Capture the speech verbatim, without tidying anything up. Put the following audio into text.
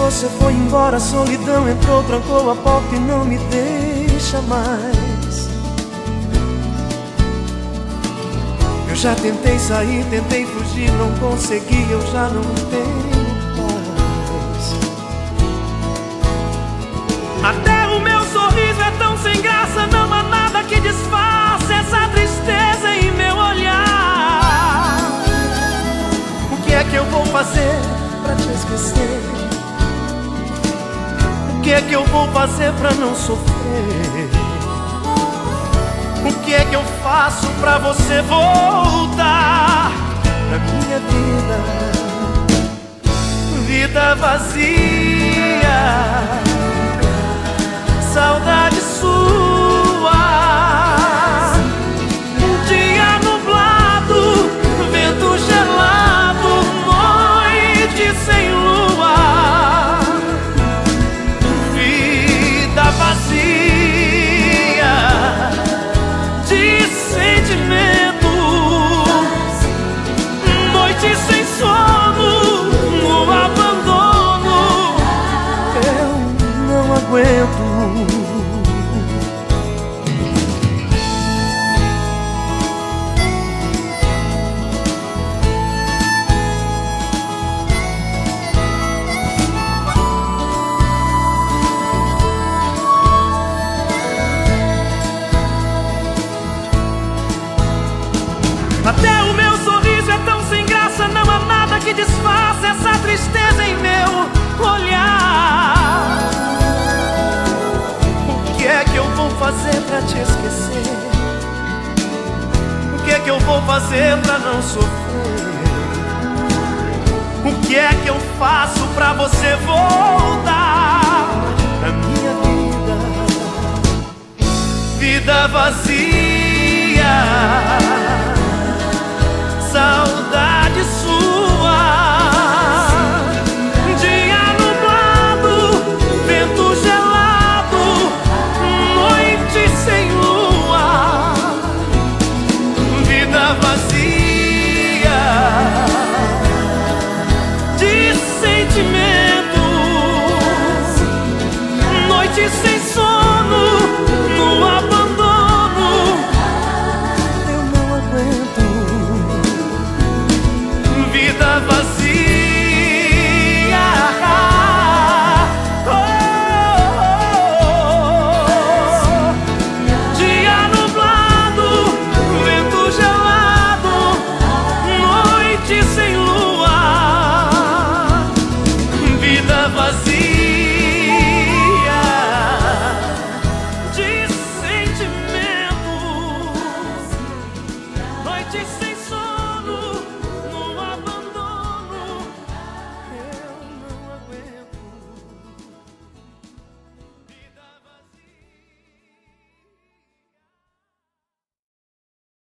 você foi embora, a solidão entrou, trancou a porta e não me deixa mais. Eu já tentei sair, tentei fugir, não consegui, eu já não tenho paz. Até o meu sorriso é tão sem graça, não há nada que disfarce essa tristeza em meu olhar. O que é que eu vou fazer pra te esquecer? O que é que eu vou fazer pra não sofrer? O que é que eu faço pra você voltar pra minha vida? Vida vazia, saudade sua. Dia nublado, vento gelado, noite sem lua. Vida vazia de sentimento, noite sem sono, no abandono. Eu não aguento. Até o meu sorriso é tão sem graça, não há nada que disfarce essa tristeza em meu olhar. O que é que eu vou fazer pra te esquecer? O que é que eu vou fazer pra não sofrer? O que é que eu faço pra você voltar pra minha vida? Vida vazia,